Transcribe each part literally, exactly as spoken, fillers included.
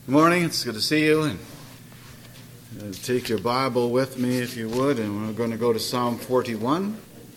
Good morning. It's good to see you. And uh, take your Bible with me, if you would, and we're going to go to Psalm forty-one.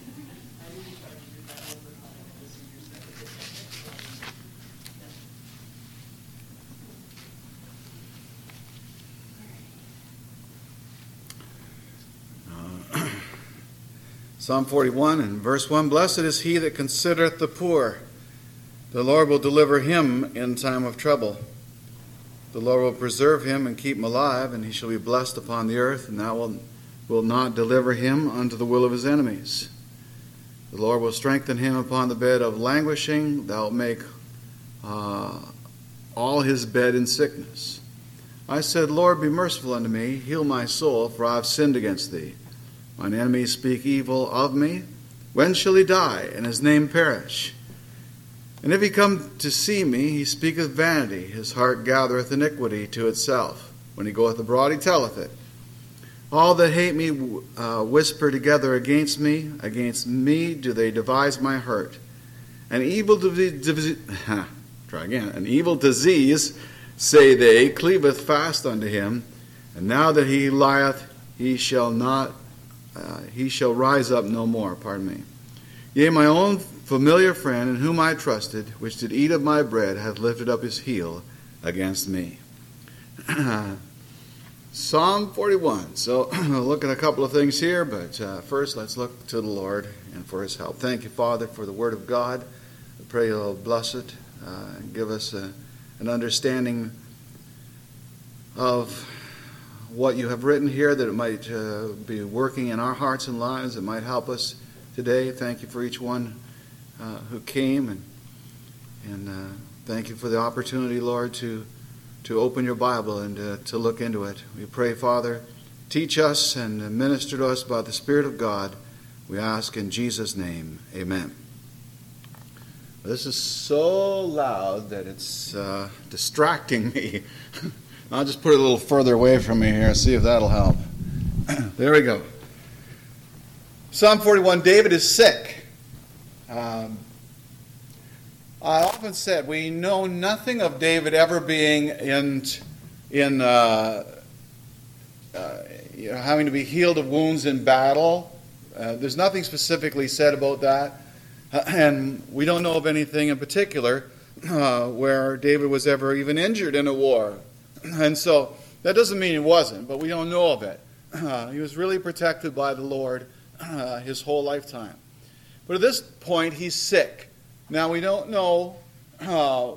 Uh, Psalm forty-one and verse one, Blessed is he that considereth the poor. The Lord will deliver him in time of trouble. The Lord will preserve him and keep him alive, and he shall be blessed upon the earth, and thou wilt, wilt not deliver him unto the will of his enemies. The Lord will strengthen him upon the bed of languishing. Thou wilt make uh, all his bed in sickness. I said, Lord, be merciful unto me, heal my soul, for I have sinned against thee. Mine enemies speak evil of me. When shall he die, and his name perish? And if he come to see me, he speaketh vanity. His heart gathereth iniquity to itself. When he goeth abroad, he telleth it. All that hate me uh, whisper together against me. Against me do they devise my hurt. An evil disease, try again. An evil disease, say they, cleaveth fast unto him. And now that he lieth, he shall not. Uh, he shall rise up no more. Pardon me. Yea, my own familiar friend, in whom I trusted, which did eat of my bread, hath lifted up his heel against me. Psalm forty-one. So we'll look at a couple of things here, but uh, first let's look to the Lord and for his help. Thank you, Father, for the word of God. I pray you'll bless it uh, and give us a, an understanding of what you have written here, that it might uh, be working in our hearts and lives. It might help us today. Thank you for each one Uh, who came, and and uh, thank you for the opportunity, Lord, to to open your Bible and uh, to look into it. We pray, Father, teach us and minister to us by the Spirit of God. We ask in Jesus' name, amen. This is so loud that it's uh, distracting me. I'll just put it a little further away from me here, see if that'll help. There we go. Psalm forty-one, David is sick. Um, I often said we know nothing of David ever being in, in uh, uh, you know, having to be healed of wounds in battle. Uh, there's nothing specifically said about that, uh, and we don't know of anything in particular uh, where David was ever even injured in a war. And so that doesn't mean he wasn't, but we don't know of it. Uh, he was really protected by the Lord uh, his whole lifetime. But at this point, he's sick. Now, we don't know, uh,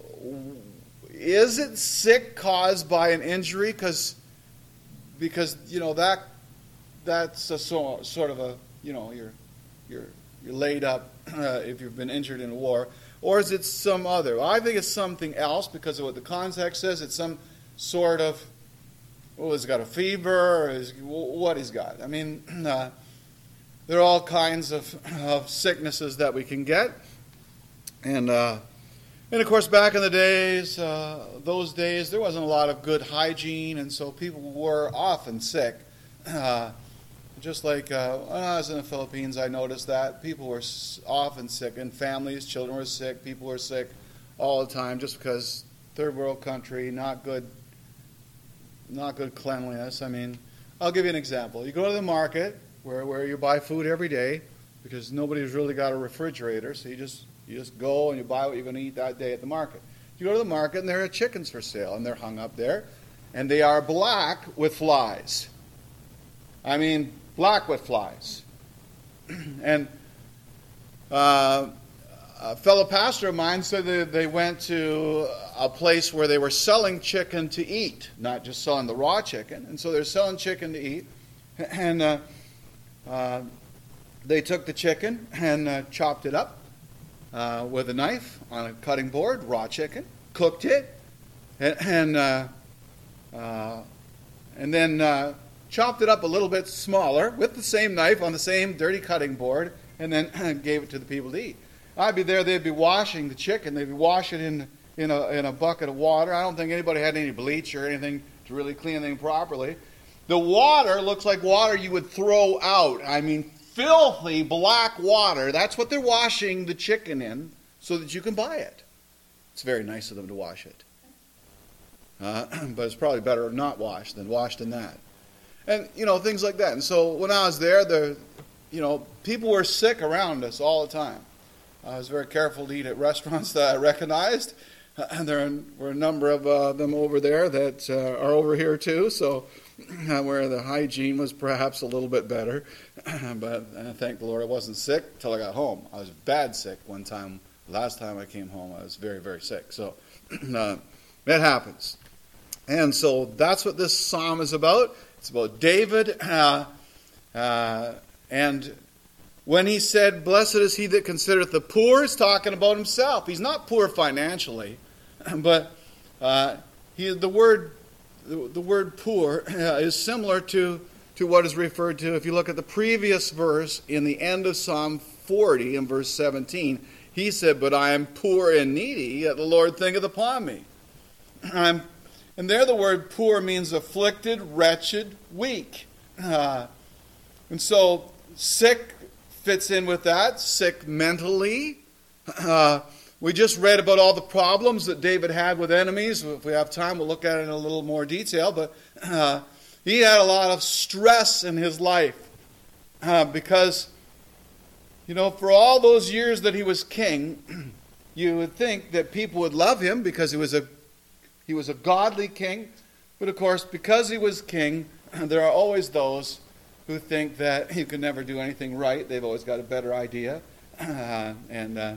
is it sick caused by an injury? Because, because you know, that that's a so, sort of a, you know, you're, you're, you're laid up uh, if you've been injured in a war. Or is it some other? Well, I think it's something else because of what the context says. It's some sort of, oh, he's got a fever, or is, what he's got. I mean, uh, there are all kinds of, of sicknesses that we can get. And, uh, and of course, back in the days, uh, those days, there wasn't a lot of good hygiene, and so people were often sick. Uh, just like uh, when I was in the Philippines, I noticed that people were often sick, and families, children were sick, people were sick all the time, just because third world country, not good, not good cleanliness. I mean, I'll give you an example. You go to the market, Where, where you buy food every day, because nobody's really got a refrigerator, so you just you just go and you buy what you're going to eat that day at the market. You go to the market and there are chickens for sale, and they're hung up there, and they are black with flies. I mean, black with flies. And uh, a fellow pastor of mine said that they went to a place where they were selling chicken to eat, not just selling the raw chicken. And so they're selling chicken to eat, and uh, Uh, they took the chicken and uh, chopped it up uh, with a knife on a cutting board, raw chicken, cooked it, and and, uh, uh, and then uh, chopped it up a little bit smaller with the same knife on the same dirty cutting board, and then gave it to the people to eat. I'd be there; they'd be washing the chicken. They'd be washing it in in a in a bucket of water. I don't think anybody had any bleach or anything to really clean anything properly. The water looks like water you would throw out. I mean, filthy black water. That's what they're washing the chicken in so that you can buy it. It's very nice of them to wash it. Uh, but it's probably better not washed than washed in that. And, you know, things like that. And so when I was there, the, you know, people were sick around us all the time. I was very careful to eat at restaurants that I recognized. And there were a number of uh, them over there that uh, are over here too, so uh, where the hygiene was perhaps a little bit better. But uh, thank the Lord I wasn't sick until I got home. I was bad sick one time. Last time I came home, I was very, very sick. So uh, that happens. And so that's what this psalm is about. It's about David. Uh, uh, and when he said, "Blessed is he that considereth the poor," he's talking about himself. He's not poor financially. But uh, he, the word the, the word poor uh, is similar to, to what is referred to. If you look at the previous verse in the end of Psalm forty in verse seventeen, he said, "But I am poor and needy, yet the Lord thinketh upon me." I'm, and there the word poor means afflicted, wretched, weak. Uh, and so sick fits in with that, sick mentally. Uh, We just read about all the problems that David had with enemies. If we have time, we'll look at it in a little more detail. But uh, he had a lot of stress in his life uh, because, you know, for all those years that he was king, you would think that people would love him because he was a he was a godly king. But of course, because he was king, there are always those who think that he could never do anything right. They've always got a better idea, uh, and. Uh,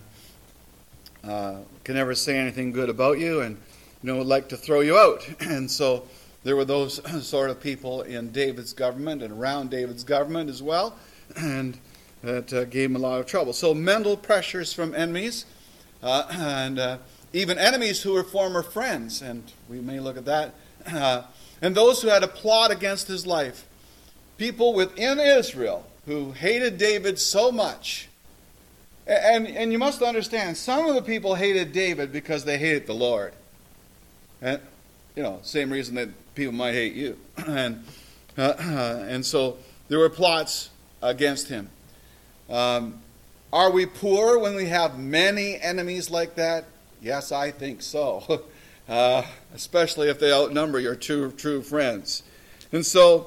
Uh, can never say anything good about you, and you know would like to throw you out. And so there were those sort of people in David's government and around David's government as well, and that uh, gave him a lot of trouble. So mental pressures from enemies, uh, and uh, even enemies who were former friends, and we may look at that, uh, and those who had a plot against his life. People within Israel who hated David so much. And, and you must understand, some of the people hated David because they hated the Lord. And, you know, same reason that people might hate you. And, uh, and so there were plots against him. Um, are we poor when we have many enemies like that? Yes, I think so. Uh, especially if they outnumber your two true friends. And so,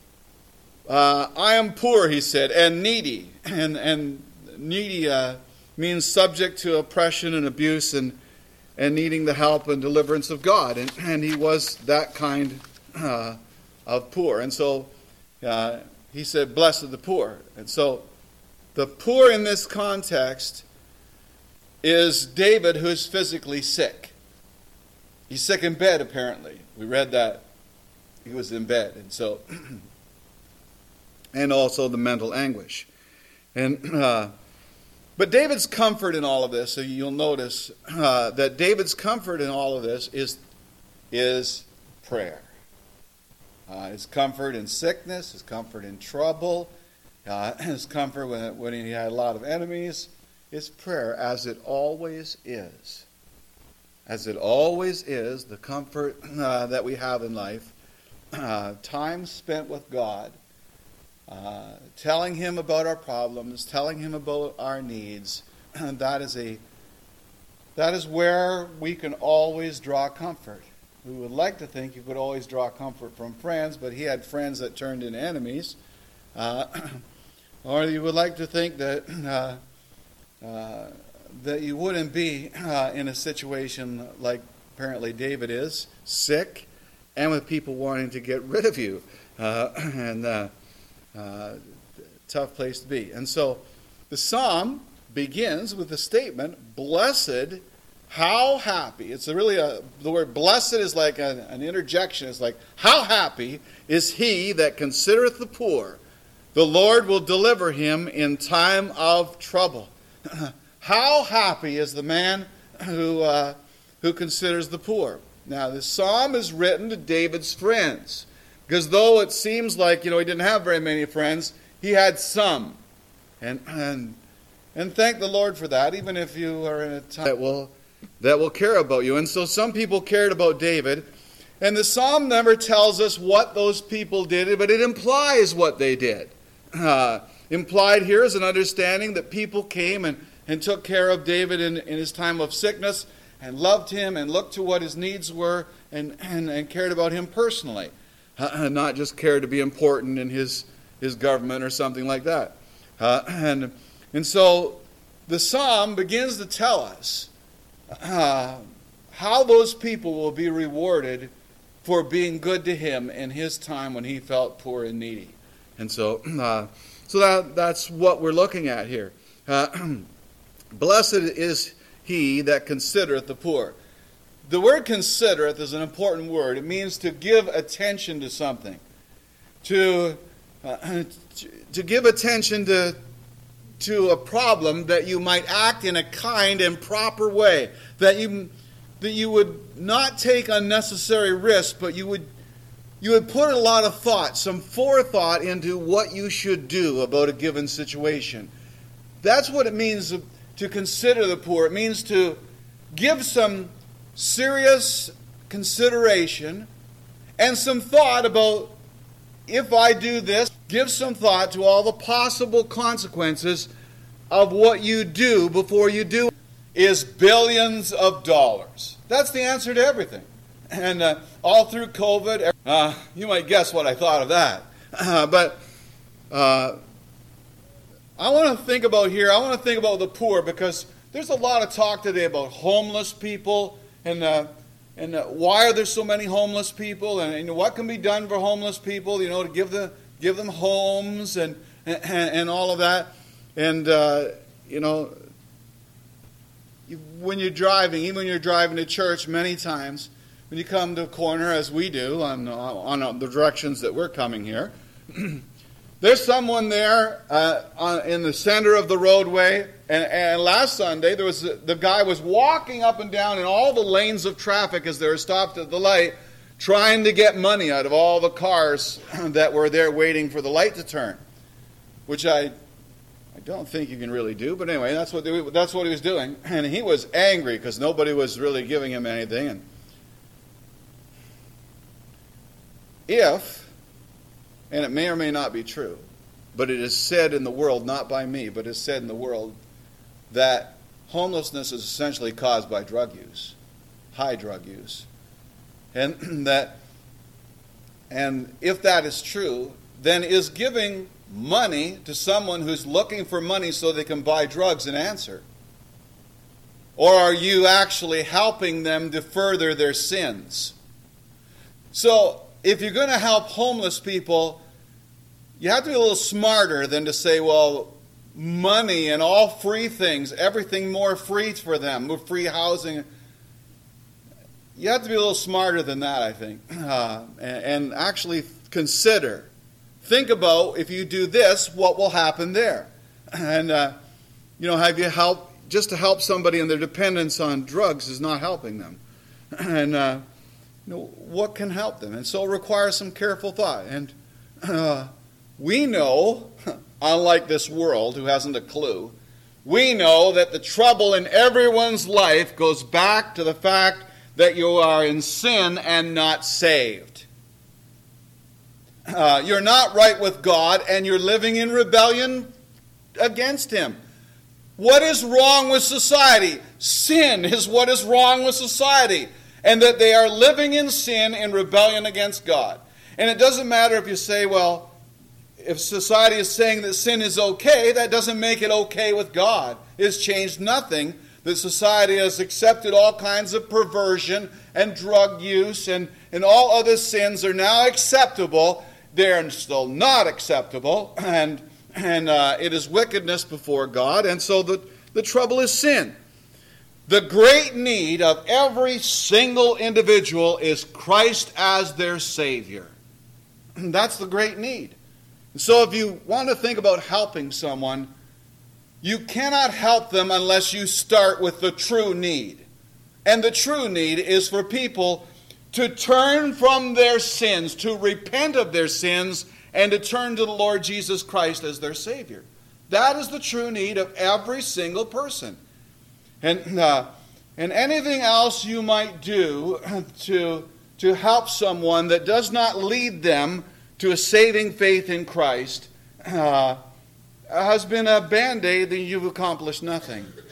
uh, I am poor, he said, and needy. And, and Needy uh, means subject to oppression and abuse and and needing the help and deliverance of God. And, and he was that kind uh, of poor. And so uh, he said, "Blessed the poor." And so the poor in this context is David, who's physically sick. He's sick in bed, apparently. We read that he was in bed. And so, and also the mental anguish. And uh, But David's comfort in all of this, so you'll notice uh, that David's comfort in all of this is, is prayer. Uh, his comfort in sickness, his comfort in trouble, uh, his comfort when, when he had a lot of enemies, is prayer, as it always is. As it always is, the comfort uh, that we have in life, uh, time spent with God, Uh, telling him about our problems, telling him about our needs, that is a that is where we can always draw comfort. We would like to think you could always draw comfort from friends, but he had friends that turned into enemies. Uh, or you would like to think that uh, uh, that you wouldn't be uh, in a situation like apparently David is, sick, and with people wanting to get rid of you. Uh, and uh, Uh, tough place to be. And so the psalm begins with the statement, "Blessed, how happy." It's a really a, the word blessed is like a, an interjection. It's like, how happy is he that considereth the poor. The Lord will deliver him in time of trouble. How happy is the man who uh, who considers the poor. Now, this psalm is written to David's friends. Because though it seems like, you know, he didn't have very many friends, he had some. And and and thank the Lord for that, even if you are in a time that will, that will care about you. And so some people cared about David. And the psalm never tells us what those people did, but it implies what they did. Uh, implied here is an understanding that people came and, and took care of David in, in his time of sickness. and loved him and looked to what his needs were and, and, and cared about him personally. Uh, not just cared to be important in his, his government or something like that. Uh, and, and so the psalm begins to tell us uh, how those people will be rewarded for being good to him in his time when he felt poor and needy. And so, uh, so that that's what we're looking at here. Uh, Blessed is he that considereth the poor. The word considereth is an important word. It means to give attention to something. To, uh, to give attention to, to a problem that you might act in a kind and proper way. That you, that you would not take unnecessary risks, but you would, you would put a lot of thought, some forethought into what you should do about a given situation. That's what it means to consider the poor. It means to give some serious consideration and some thought about, if I do this, give some thought to all the possible consequences of what you do before you do it. Is billions of dollars. That's the answer to everything. And uh, all through COVID, uh, you might guess what I thought of that. Uh, but uh, I want to think about here, I want to think about the poor, because there's a lot of talk today about homeless people and uh, and uh, why are there so many homeless people, and, and what can be done for homeless people, you know, to give the give them homes and and, and all of that. And uh, you know, you, when you're driving, even when you're driving to church, many times when you come to a corner, as we do on on the directions that we're coming here. There's someone there uh, on, in the center of the roadway, and, and last Sunday there was the guy was walking up and down in all the lanes of traffic as they were stopped at the light, trying to get money out of all the cars that were there waiting for the light to turn, which I I don't think you can really do, but anyway, that's what they, that's what he was doing, and he was angry because nobody was really giving him anything. And if And it may or may not be true, but it is said in the world, not by me, but it is said in the world, that homelessness is essentially caused by drug use, high drug use. And that, and if that is true, then is giving money to someone who's looking for money so they can buy drugs an answer? Or are you actually helping them to further their sins? So, if you're going to help homeless people, you have to be a little smarter than to say, well, money and all free things, everything more free for them, more free housing. You have to be a little smarter than that, I think, uh, and, and actually consider. Think about, if you do this, what will happen there. And, uh, you know, have you helped, just to help somebody in their dependence on drugs is not helping them. And, uh, You know, what can help them? And so it requires some careful thought. And uh, we know, unlike this world who hasn't a clue, we know that the trouble in everyone's life goes back to the fact that you are in sin and not saved. Uh, you're not right with God and you're living in rebellion against Him. What is wrong with society? Sin is what is wrong with society. And that they are living in sin in rebellion against God. And it doesn't matter if you say, well, if society is saying that sin is okay, that doesn't make it okay with God. It has changed nothing. That society has accepted all kinds of perversion and drug use and, and all other sins are now acceptable. They're still not acceptable. And, and uh, it is wickedness before God. And so the, the trouble is sin. The great need of every single individual is Christ as their Savior. That's the great need. So if you want to think about helping someone, you cannot help them unless you start with the true need. And the true need is for people to turn from their sins, to repent of their sins, and to turn to the Lord Jesus Christ as their Savior. That is the true need of every single person. And uh, and anything else you might do to, to help someone that does not lead them to a saving faith in Christ uh, has been a Band-Aid that you've accomplished nothing.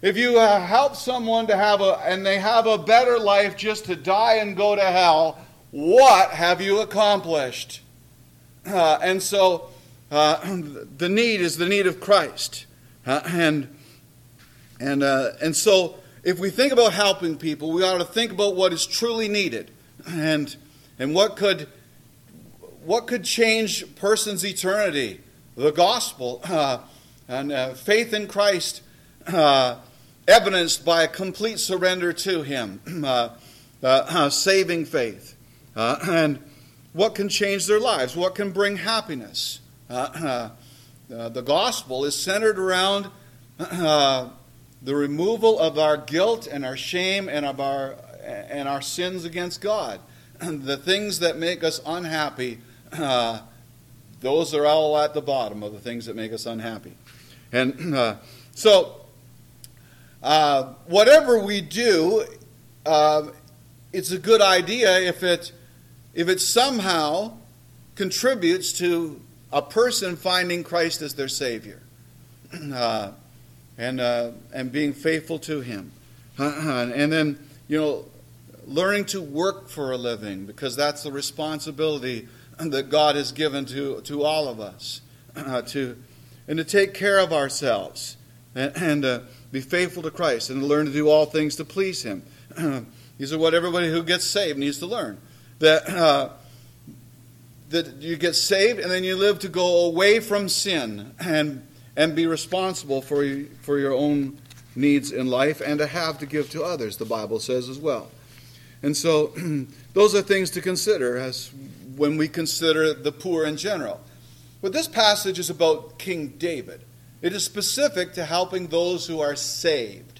if you uh, help someone to have a, and they have a better life just to die and go to hell, what have you accomplished? Uh, and so uh, the need is the need of Christ. Uh, and and uh, and so if we think about helping people, we ought to think about what is truly needed. And and what could what could change a person's eternity? The gospel uh, and uh, faith in Christ, uh, evidenced by a complete surrender to Him, uh, uh, uh, saving faith. Uh, and what can change their lives? What can bring happiness? Uh, uh, uh, the gospel is centered around uh, the removal of our guilt and our shame and of our and our sins against God. The things that make us unhappy, uh, those are all at the bottom of the things that make us unhappy. And uh, so, uh, whatever we do, uh, it's a good idea if it if it somehow contributes to a person finding Christ as their Savior, uh, and uh, and being faithful to Him, and then you know, learning to work for a living, because that's the responsibility that God has given to, to all of us, uh, to and to take care of ourselves and, and uh, be faithful to Christ and to learn to do all things to please Him. These are what everybody who gets saved needs to learn. That uh, that you get saved and then you live to go away from sin and and be responsible for you, for your own needs in life and to have to give to others, the Bible says as well. And so those are things to consider as when we consider the poor in general. But this passage is about King David. It is specific to helping those who are saved.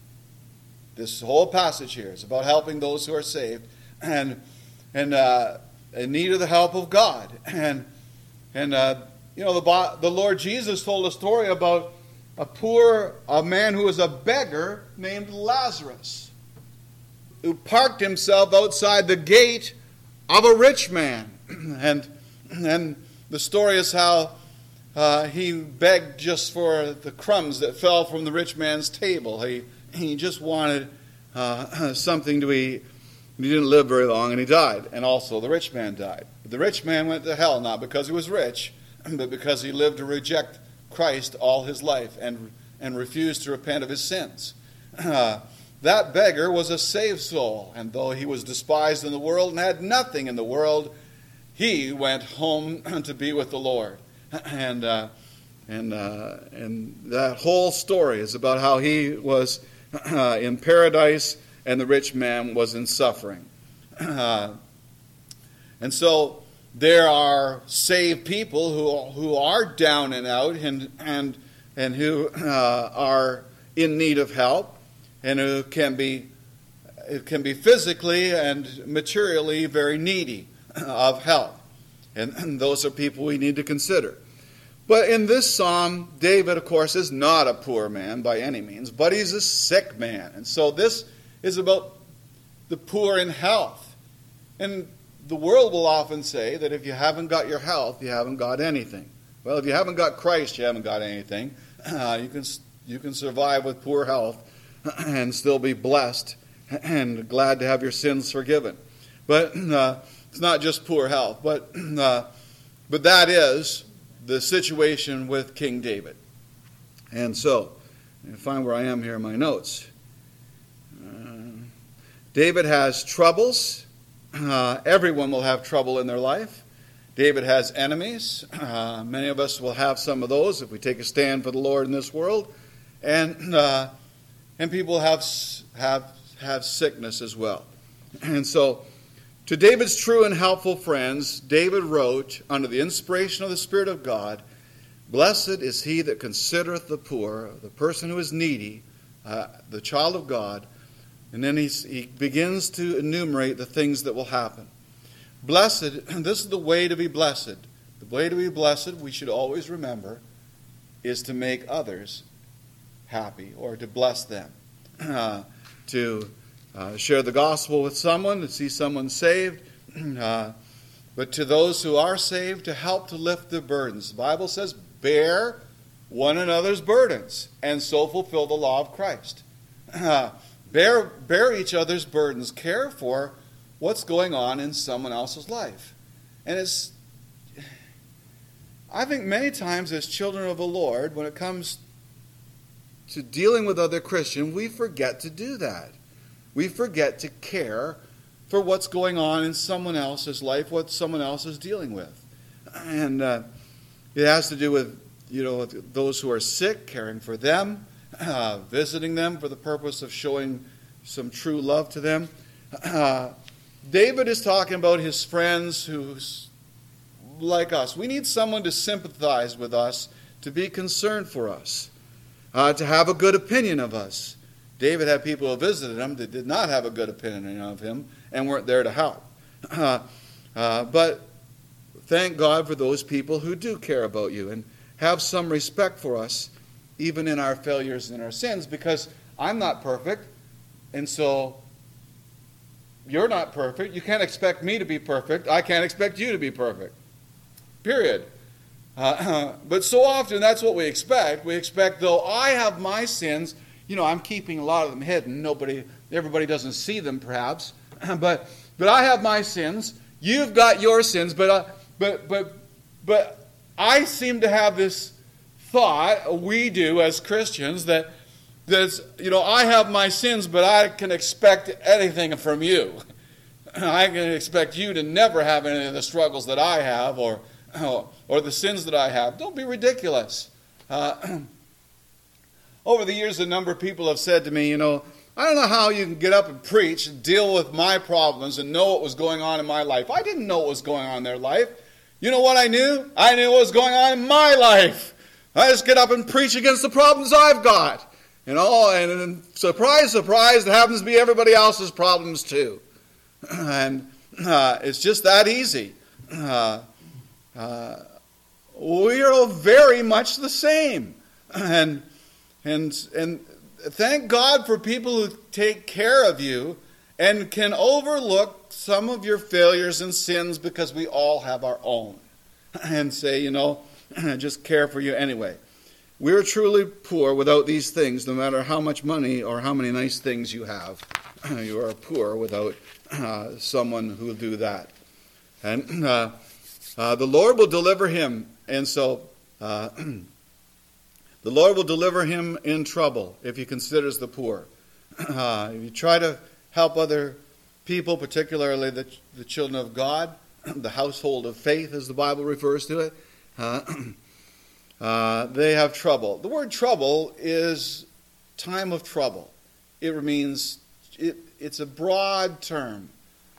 This whole passage here is about helping those who are saved and and uh, in need of the help of God. And and uh, you know the the Lord Jesus told a story about a poor a man who was a beggar named Lazarus, who parked himself outside the gate of a rich man. And and the story is how uh, he begged just for the crumbs that fell from the rich man's table. He he just wanted uh, something to eat. He didn't live very long, and he died. And also the rich man died. But the rich man went to hell, not because he was rich, but because he lived to reject Christ all his life and and refused to repent of his sins. Uh, That beggar was a saved soul, and though he was despised in the world and had nothing in the world, he went home to be with the Lord. And uh, and uh, and that whole story is about how he was uh, in paradise and the rich man was in suffering. Uh, and so there are saved people who who are down and out and and and who uh, are in need of help, and who can be it can be physically and materially very needy of help. And, and those are people we need to consider. But in this psalm, David, of course, is not a poor man by any means, but he's a sick man. And so this is about the poor in health. And the world will often say that if you haven't got your health, you haven't got anything. Well, if you haven't got Christ, you haven't got anything. Uh, you can you can survive with poor health and still be blessed and glad to have your sins forgiven. But uh, it's not just poor health, but uh, but that is the situation with King David. And so, I find where I am here in my notes. Uh, David has troubles. Uh, everyone will have trouble in their life. David has enemies. Uh, many of us will have some of those if we take a stand for the Lord in this world. And uh, and people have have have sickness as well. And so, to David's true and helpful friends, David wrote, under the inspiration of the Spirit of God, "Blessed is he that considereth the poor," the person who is needy, uh, the child of God. And then he's, he begins to enumerate the things that will happen. Blessed, this is the way to be blessed. The way to be blessed, we should always remember, is to make others happy or to bless them. Uh, to uh, share the gospel with someone, to see someone saved. Uh, but to those who are saved, to help to lift their burdens. The Bible says, bear one another's burdens, and so fulfill the law of Christ. Uh, bear, bear each other's burdens. Care for what's going on in someone else's life. And it's, I think many times as children of the Lord, when it comes to dealing with other Christians, we forget to do that. We forget to care for what's going on in someone else's life, what someone else is dealing with. And uh, it has to do with, you know, with those who are sick, caring for them, uh, visiting them for the purpose of showing some true love to them. Uh, David is talking about his friends who's like us. We need someone to sympathize with us, to be concerned for us, uh, to have a good opinion of us. David had people who visited him that did not have a good opinion of him and weren't there to help. Uh, uh, but thank God for those people who do care about you and have some respect for us, even in our failures and our sins, because I'm not perfect, and so you're not perfect. You can't expect me to be perfect. I can't expect you to be perfect. Period. Uh, but so often that's what we expect. We expect, though I have my sins, you know, I'm keeping a lot of them hidden. Nobody, everybody doesn't see them, perhaps. but but I have my sins. You've got your sins. But uh, but but but I seem to have this thought, we do as Christians, that that's, you know, I have my sins, but I can expect anything from you. I can expect you to never have any of the struggles that I have, or or the sins that I have. Don't be ridiculous. Uh, over the years, a number of people have said to me, you know, I don't know how you can get up and preach and deal with my problems and know what was going on in my life. I didn't know what was going on in their life. You know what I knew? I knew what was going on in my life. I just get up and preach against the problems I've got. You know, and, and surprise, surprise, it happens to be everybody else's problems too. And uh, it's just that easy. Uh, uh, we are very much the same. And and and thank God for people who take care of you and can overlook some of your failures and sins, because we all have our own, and say, you know, just care for you anyway. We're truly poor without these things, no matter how much money or how many nice things you have. You are poor without uh, someone who will do that. And uh, uh, the Lord will deliver him. And so uh, the Lord will deliver him in trouble if he considers the poor. Uh, if you try to help other people, particularly the, the children of God, the household of faith, as the Bible refers to it, uh, uh, they have trouble. The word trouble is time of trouble. It means, it, it's a broad term.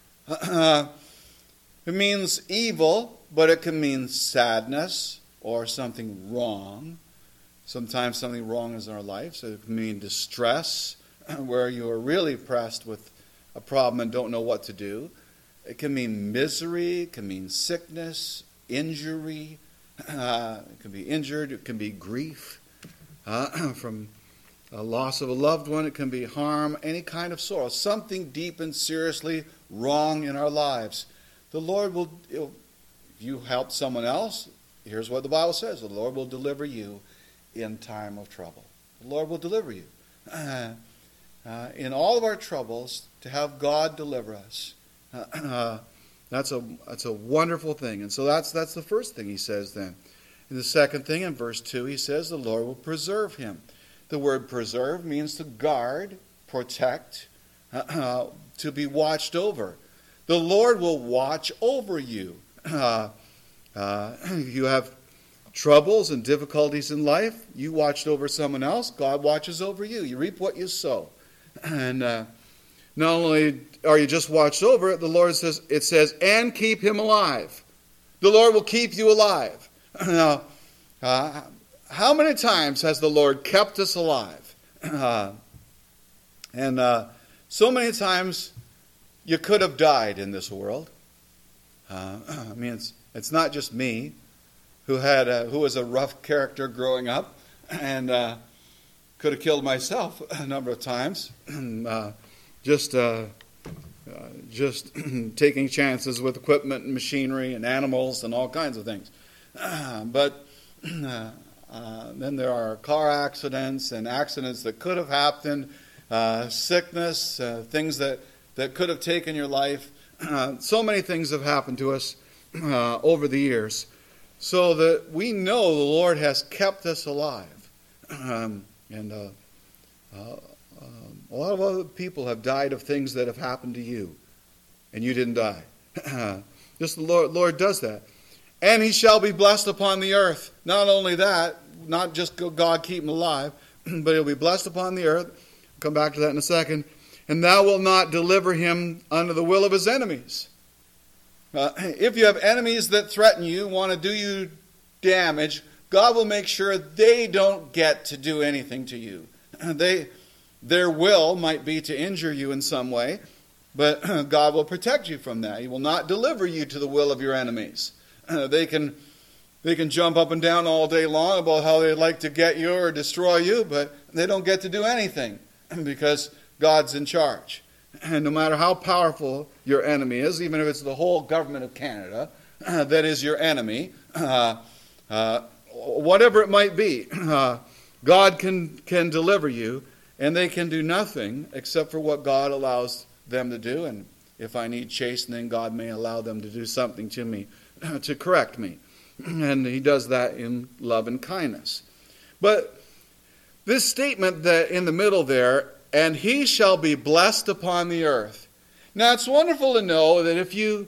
Uh, it means evil, but it can mean sadness or something wrong. Sometimes something wrong is in our life, so it can mean distress, where you are really pressed with a problem and don't know what to do. It can mean misery, it can mean sickness, injury. Uh, it can be injured, it can be grief uh, from a loss of a loved one. It can be harm, any kind of sorrow, something deep and seriously wrong in our lives. The Lord will, if you help someone else, here's what the Bible says, the Lord will deliver you in time of trouble. The Lord will deliver you. Uh, uh, in all of our troubles, to have God deliver us. Uh, uh, that's a that's a wonderful thing. And so that's that's the first thing he says then. And the second thing, in verse two, he says the Lord will preserve him. The word preserve means to guard, protect, uh, uh, to be watched over. The Lord will watch over you. Uh, uh, you have troubles and difficulties in life, you watched over someone else, God watches over you. You reap what you sow. And uh, not only are you just watched over, the Lord says, it says, and keep him alive. The Lord will keep you alive. Now, uh, how many times has the Lord kept us alive? Uh, and uh, so many times you could have died in this world. Uh, I mean, it's it's not just me who had a, who was a rough character growing up, and uh, could have killed myself a number of times. uh, just uh, uh, just taking chances with equipment and machinery and animals and all kinds of things. Uh, but uh, Uh, then there are car accidents and accidents that could have happened, uh, sickness, uh, things that, that could have taken your life. Uh, so many things have happened to us uh, over the years, so that we know the Lord has kept us alive. Um, and uh, uh, um, a lot of other people have died of things that have happened to you, and you didn't die. Just the Lord, Lord does that. And he shall be blessed upon the earth. Not only that, not just God keep him alive, but he'll be blessed upon the earth. I'll come back to that in a second. And thou wilt not deliver him under the will of his enemies. Uh, if you have enemies that threaten you, want to do you damage, God will make sure they don't get to do anything to you. They, their will might be to injure you in some way, but God will protect you from that. He will not deliver you to the will of your enemies. Uh, they can they can jump up and down all day long about how they'd like to get you or destroy you, but they don't get to do anything because God's in charge. And no matter how powerful your enemy is, even if it's the whole government of Canada uh, that is your enemy, uh, uh, whatever it might be, uh, God can, can deliver you, and they can do nothing except for what God allows them to do. And if I need chastening, God may allow them to do something to me to correct me. And he does that in love and kindness. But this statement that in the middle there, and he shall be blessed upon the earth. Now it's wonderful to know that if you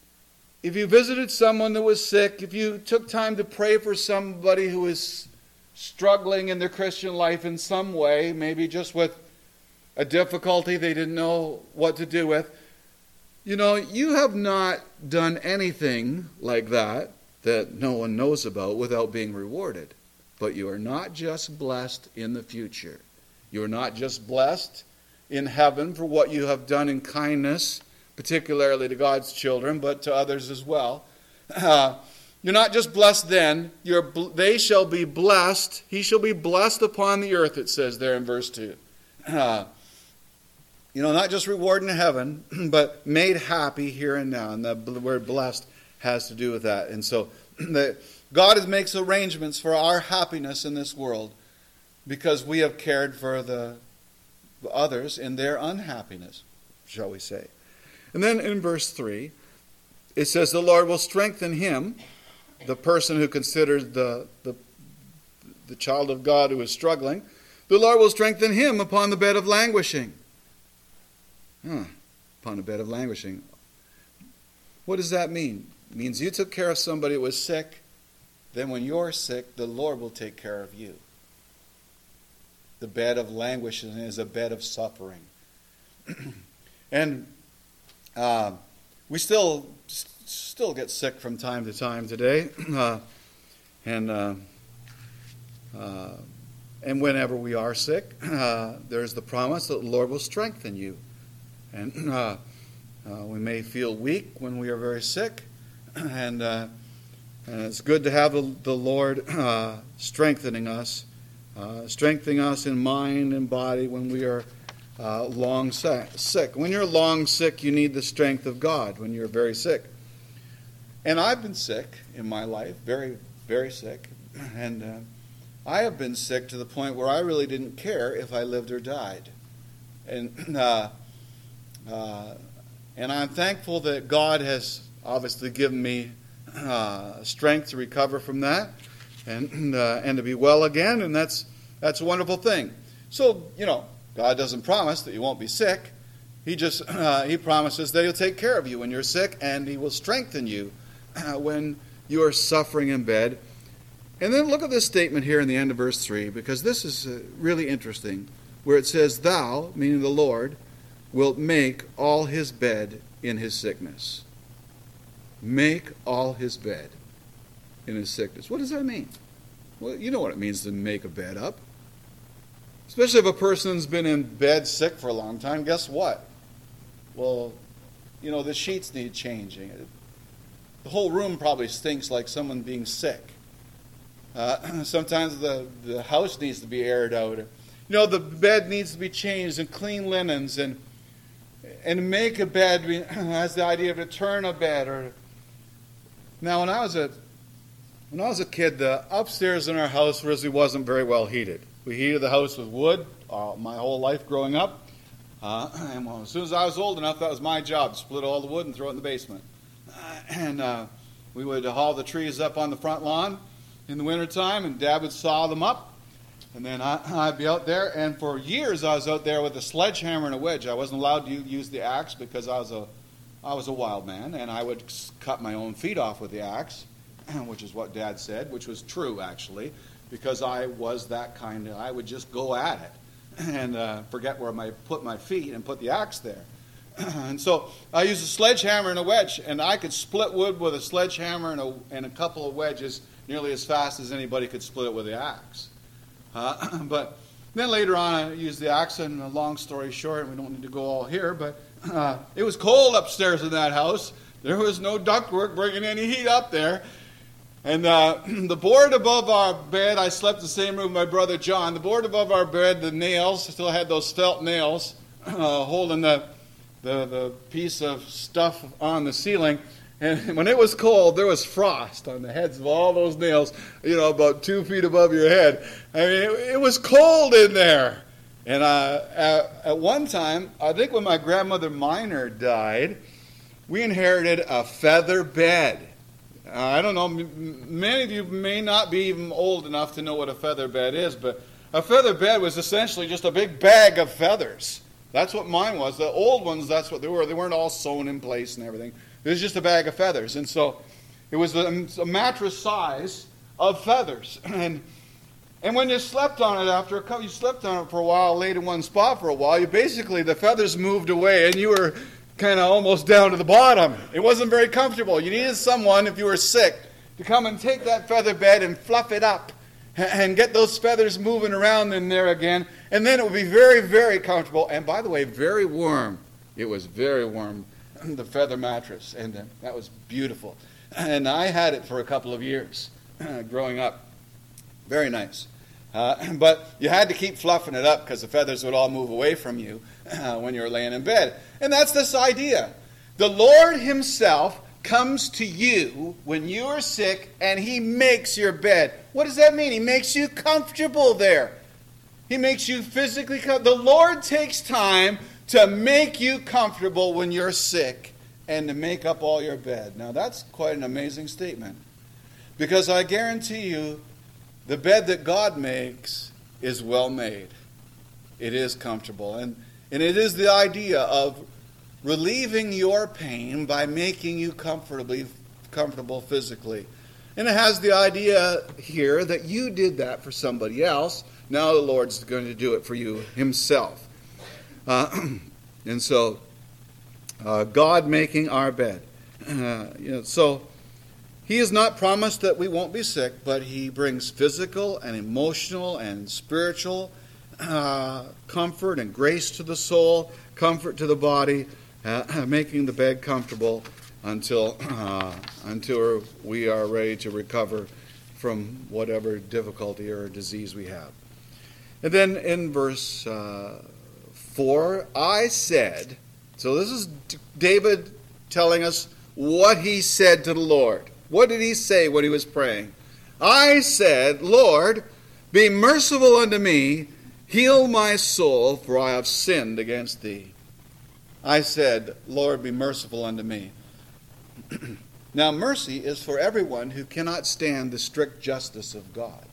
if you visited someone that was sick, if you took time to pray for somebody who is struggling in their Christian life in some way, maybe just with a difficulty they didn't know what to do with, you know, you have not done anything like that that no one knows about without being rewarded. But you are not just blessed in the future. You are not just blessed in heaven for what you have done in kindness, particularly to God's children, but to others as well. Uh, you're not just blessed then. You're, they shall be blessed. He shall be blessed upon the earth, it says there in verse two. Uh, you know, not just reward in heaven, but made happy here and now. And the word blessed has to do with that. And so the, God makes arrangements for our happiness in this world, because we have cared for the others in their unhappiness, shall we say. And then in verse three, it says, the Lord will strengthen him, the person who considers the, the, the child of God who is struggling. The Lord will strengthen him upon the bed of languishing. Huh, upon the bed of languishing. What does that mean? It means you took care of somebody who was sick. Then when you're sick, the Lord will take care of you. The bed of languishing is a bed of suffering. And uh, we still still get sick from time to time today. Uh, and uh, uh, and whenever we are sick, uh, there's the promise that the Lord will strengthen you. And uh, uh, we may feel weak when we are very sick. And, uh, and it's good to have the, the Lord uh, strengthening us. Uh, strengthening us in mind and body when we are uh, long sick. When you're long sick, you need the strength of God when you're very sick. And I've been sick in my life, very, very sick. And uh, I have been sick to the point where I really didn't care if I lived or died. And uh, uh, and I'm thankful that God has obviously given me uh, strength to recover from that. And uh, and to be well again, and that's that's a wonderful thing. So, you know, God doesn't promise that you won't be sick. He just uh, He promises that He'll take care of you when you're sick, and He will strengthen you uh, when you are suffering in bed. And then look at this statement here in the end of verse three, because this is uh, really interesting, where it says, "Thou," meaning the Lord, "wilt make all his bed in his sickness." Make all his bed in his sickness. What does that mean? Well, you know what it means to make a bed up. Especially if a person's been in bed sick for a long time, guess what? Well, you know, the sheets need changing. The whole room probably stinks like someone being sick. Uh, sometimes the, the house needs to be aired out. You know, the bed needs to be changed and clean linens. And and make a bed has the idea of to turn a bed. Or Now, when I was a When I was a kid, the upstairs in our house really wasn't very well heated. We heated the house with wood uh, my whole life growing up. Uh, and well, as soon as I was old enough, that was my job, to split all the wood and throw it in the basement. Uh, and uh, we would haul the trees up on the front lawn in the wintertime, and Dad would saw them up. And then I, I'd be out there, and for years I was out there with a sledgehammer and a wedge. I wasn't allowed to use the axe because I was a, I was a wild man, and I would cut my own feet off with the axe, which is what Dad said, which was true, actually, because I was that kind of, I would just go at it and uh, forget where I put my feet and put the axe there. And so I used a sledgehammer and a wedge, and I could split wood with a sledgehammer and a, and a couple of wedges nearly as fast as anybody could split it with the axe. Uh, but then later on I used the axe, and a long story short, we don't need to go all here, but uh, it was cold upstairs in that house. There was no ductwork bringing any heat up there. And uh, the board above our bed, I slept in the same room with my brother John. The board above our bed, the nails, still had those felt nails uh, holding the, the, the piece of stuff on the ceiling. And when it was cold, there was frost on the heads of all those nails, you know, about two feet above your head. I mean, it, it was cold in there. And uh, at, at one time, I think when my grandmother Minor died, we inherited a feather bed. Uh, I don't know, m- many of you may not be even old enough to know what a feather bed is, but a feather bed was essentially just a big bag of feathers. That's what mine was. The old ones, that's what they were. They weren't all sewn in place and everything. It was just a bag of feathers. And so it was a, a mattress size of feathers. And and when you slept on it after a couple, you slept on it for a while, laid in one spot for a while, you basically, the feathers moved away and you were kind of almost down to the bottom. It wasn't very comfortable. You needed someone, if you were sick, to come and take that feather bed and fluff it up and get those feathers moving around in there again. And then it would be very, very comfortable. And by the way, very warm. It was very warm, the feather mattress. And uh, that was beautiful. And I had it for a couple of years growing up. Very nice. Uh, but you had to keep fluffing it up because the feathers would all move away from you uh, when you were laying in bed. And that's this idea. The Lord himself comes to you when you are sick and he makes your bed. What does that mean? He makes you comfortable there. He makes you physically comfortable. The Lord takes time to make you comfortable when you're sick and to make up all your bed. Now that's quite an amazing statement. Because I guarantee you, the bed that God makes is well made. It is comfortable. And, and it is the idea of relieving your pain by making you comfortably comfortable physically. And it has the idea here that you did that for somebody else. Now the Lord's going to do it for you himself. Uh, and so, uh, God making our bed. Uh, you know, so, he has not promised that we won't be sick, but he brings physical and emotional and spiritual uh, comfort and grace to the soul, comfort to the body, uh, making the bed comfortable until uh, until we are ready to recover from whatever difficulty or disease we have. And then in verse uh, four, I said, so this is David telling us what he said to the Lord. What did he say when he was praying? I said, Lord, be merciful unto me, heal my soul, for I have sinned against thee. I said, Lord, be merciful unto me. Now, mercy is for everyone who cannot stand the strict justice of God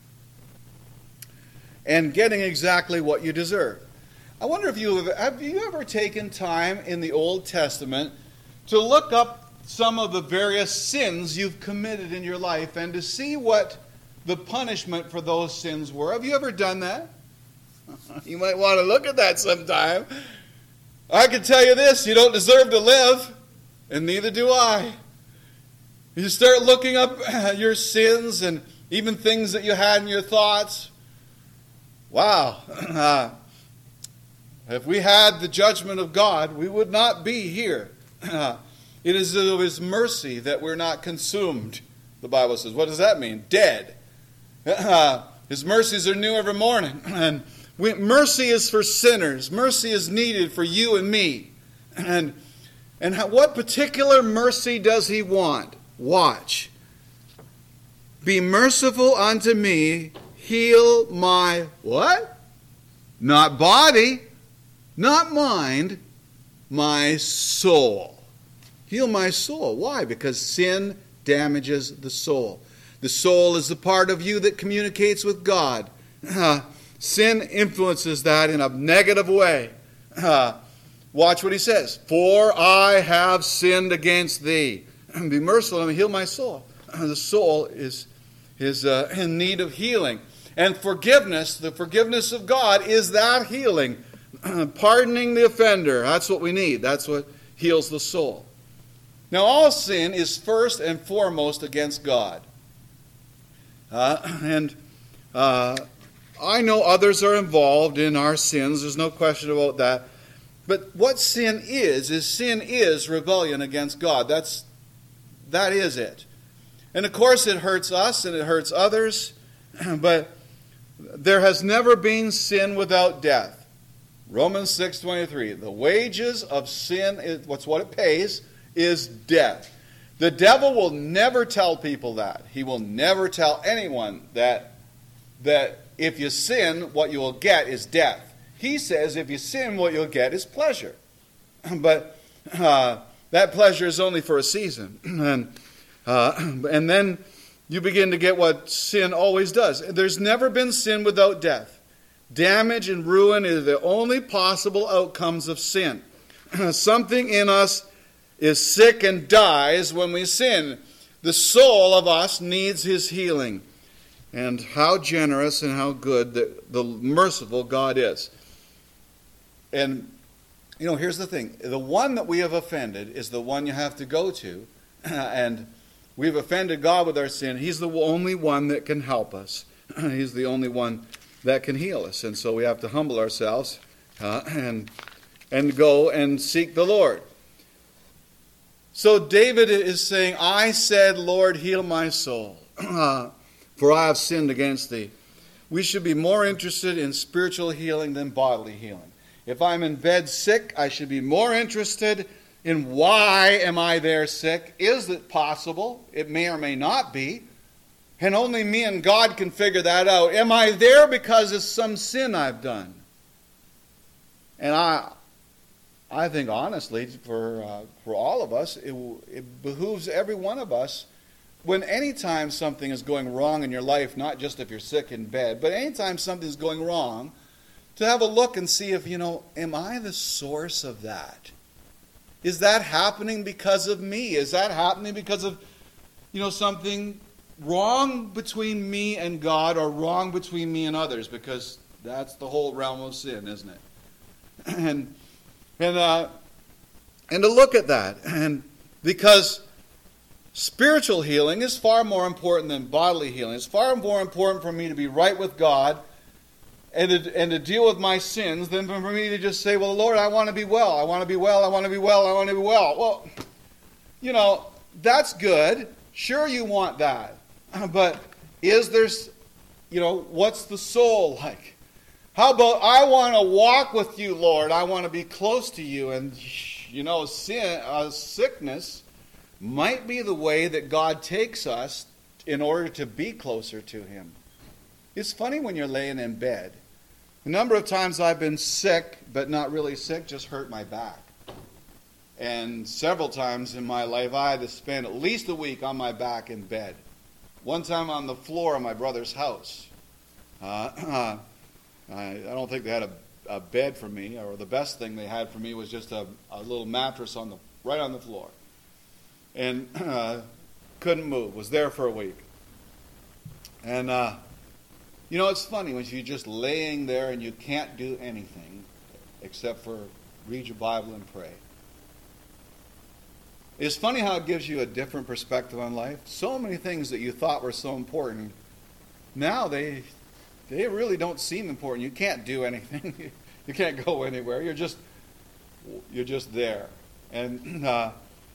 and getting exactly what you deserve. I wonder if you have, have you ever taken time in the Old Testament to look up some of the various sins you've committed in your life and to see what the punishment for those sins were. Have you ever done that? You might want to look at that sometime. I can tell you this, you don't deserve to live, and neither do I. You start looking up your sins and even things that you had in your thoughts. Wow. Uh, if we had the judgment of God, we would not be here. Uh, It is of his mercy that we're not consumed, the Bible says. What does that mean? Dead. His mercies are new every morning. And we, mercy is for sinners. Mercy is needed for you and me. And, and how, what particular mercy does he want? Watch. Be merciful unto me, heal my what? Not body, not mind, my soul. Heal my soul. Why? Because sin damages the soul. The soul is the part of you that communicates with God. Uh, sin influences that in a negative way. Uh, watch what he says. For I have sinned against thee. Be merciful and heal my soul. Uh, the soul is, is uh, in need of healing. And forgiveness, the forgiveness of God, is that healing. Pardoning the offender. That's what we need. That's what heals the soul. Now, all sin is first and foremost against God. Uh, and uh, I know others are involved in our sins. There's no question about that. But what sin is, is sin is rebellion against God. That's, that is it. And of course it hurts us and it hurts others. But there has never been sin without death. Romans six twenty-three. The wages of sin, is, what's what it pays, is death. The devil will never tell people that. He will never tell anyone that, that if you sin, what you will get is death. He says if you sin, what you'll get is pleasure. But uh, that pleasure is only for a season. And, uh, and then you begin to get what sin always does. There's never been sin without death. Damage and ruin are the only possible outcomes of sin. Something in us is sick and dies when we sin. The soul of us needs his healing. And how generous and how good the, the merciful God is. And, you know, here's the thing. The one that we have offended is the one you have to go to. And we've offended God with our sin. He's the only one that can help us. He's the only one that can heal us. And so we have to humble ourselves uh, and, and go and seek the Lord. So David is saying, I said, Lord, heal my soul, for I have sinned against thee. We should be more interested in spiritual healing than bodily healing. If I'm in bed sick, I should be more interested in why am I there sick? Is it possible? It may or may not be. And only me and God can figure that out. Am I there because of some sin I've done? And I... I think honestly, for uh, for all of us, it, it behooves every one of us, when anytime something is going wrong in your life, not just if you're sick in bed, but anytime something's going wrong, to have a look and see if, you know, am I the source of that? Is that happening because of me? Is that happening because of, you know, something wrong between me and God or wrong between me and others? Because that's the whole realm of sin, isn't it? And... And uh, and to look at that, and because spiritual healing is far more important than bodily healing. It's far more important for me to be right with God and to, and to deal with my sins than for me to just say, well, Lord, I want to be well. I want to be well. I want to be well. I want to be well. Well, you know, that's good. Sure, you want that. But is there, you know, what's the soul like? How about, I want to walk with you, Lord. I want to be close to you. And, you know, sin, uh, sickness might be the way that God takes us in order to be closer to him. It's funny when you're laying in bed. A number of times I've been sick, but not really sick, just hurt my back. And several times in my life I had to spend at least a week on my back in bed. One time on the floor of my brother's house. Uh, I, I don't think they had a, a bed for me, or the best thing they had for me was just a, a little mattress on the right on the floor. And uh, couldn't move, was there for a week. And, uh, you know, it's funny when you're just laying there and you can't do anything except for read your Bible and pray. It's funny how it gives you a different perspective on life. So many things that you thought were so important, now they... They really don't seem important. You can't do anything. You can't go anywhere. You're just, you're just there. And uh,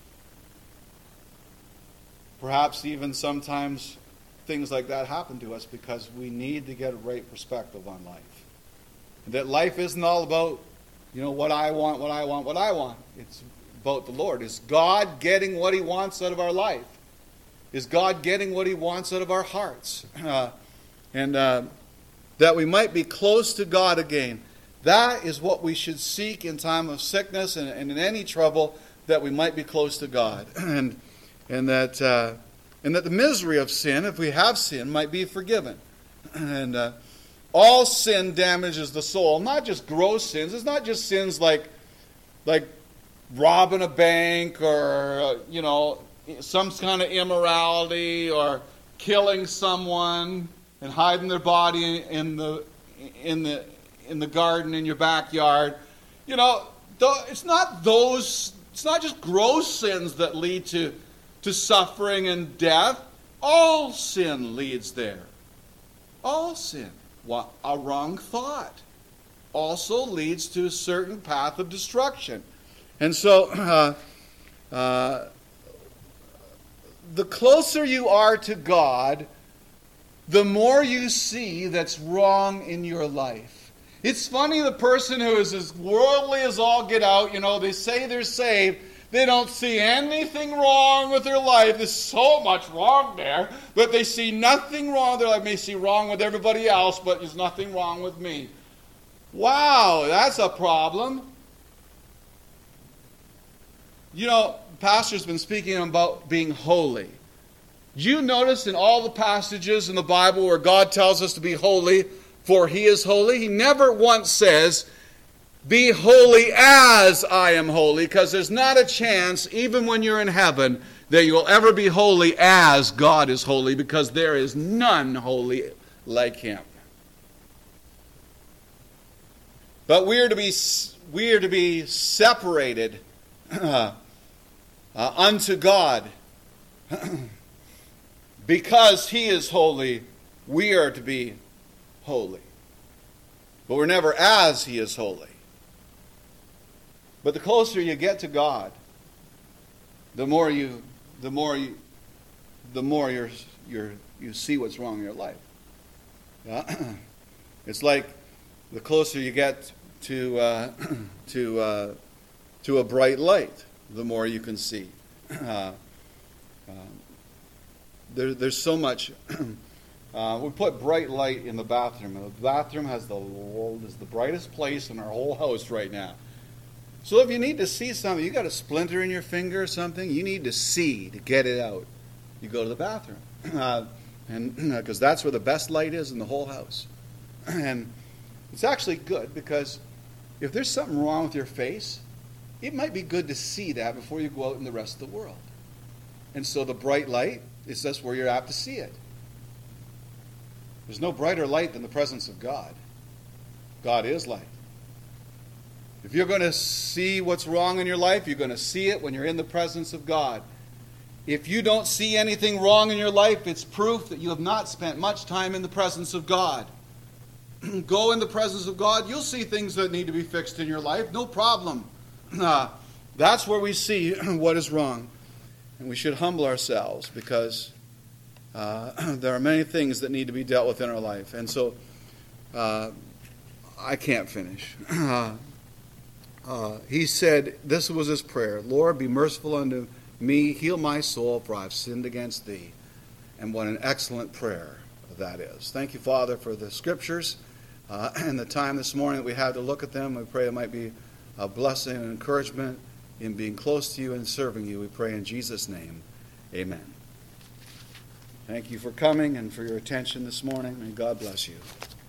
perhaps even sometimes things like that happen to us because we need to get a right perspective on life. That life isn't all about, you know, what I want, what I want, what I want. It's about the Lord. Is God getting what he wants out of our life? is God getting what he wants out of our hearts. Uh, and uh, that we might be close to God again. That is what we should seek in time of sickness and, and in any trouble, that we might be close to God. And and that uh, and that the misery of sin, if we have sin, might be forgiven. And uh, all sin damages the soul, not just gross sins. It's not just sins like like robbing a bank or, uh, you know, some kind of immorality or killing someone and hiding their body in the in the in the garden in your backyard. You know, it's not those. It's not just gross sins that lead to to suffering and death. All sin leads there. All sin. A wrong thought also leads to a certain path of destruction. And so, uh, uh, the closer you are to God, the more you see that's wrong in your life. It's funny, the person who is as worldly as all get out, you know, they say they're saved, they don't see anything wrong with their life. There's so much wrong there, but they see nothing wrong with their life. They may see wrong with everybody else, but there's nothing wrong with me. Wow, that's a problem. You know, Pastor's been speaking about being holy. You notice in all the passages in the Bible where God tells us to be holy, for he is holy, he never once says, be holy as I am holy, because there's not a chance, even when you're in heaven, that you will ever be holy as God is holy, because there is none holy like him. But we are to be, we are to be separated uh, uh, unto God. Because he is holy, we are to be holy. But we're never as he is holy. But the closer you get to God, the more you, the more you, the more you're, you're, you see what's wrong in your life. Yeah? It's like the closer you get to uh, to uh, to a bright light, the more you can see. Uh, uh, there, there's so much. uh, we put bright light in the bathroom. And the bathroom has the is the brightest place in our whole house right now. So if you need to see something, you got a splinter in your finger or something, you need to see to get it out. You go to the bathroom, uh, and because that's where the best light is in the whole house. And it's actually good, because if there's something wrong with your face, it might be good to see that before you go out in the rest of the world. And so the bright light is just where you're apt to see it. There's no brighter light than the presence of God. God is light. If you're going to see what's wrong in your life, you're going to see it when you're in the presence of God. If you don't see anything wrong in your life, it's proof that you have not spent much time in the presence of God. Go in the presence of God, you'll see things that need to be fixed in your life, no problem. Uh, that's where we see what is wrong. And we should humble ourselves, because uh, there are many things that need to be dealt with in our life. And so, uh, I can't finish. Uh, Uh, he said, this was his prayer, Lord, be merciful unto me, heal my soul, for I have sinned against thee. And what an excellent prayer that is. Thank you, Father, for the scriptures uh, and the time this morning that we had to look at them. We pray it might be a blessing and encouragement in being close to you and serving you. We pray in Jesus' name, amen. Thank you for coming and for your attention this morning. May God bless you.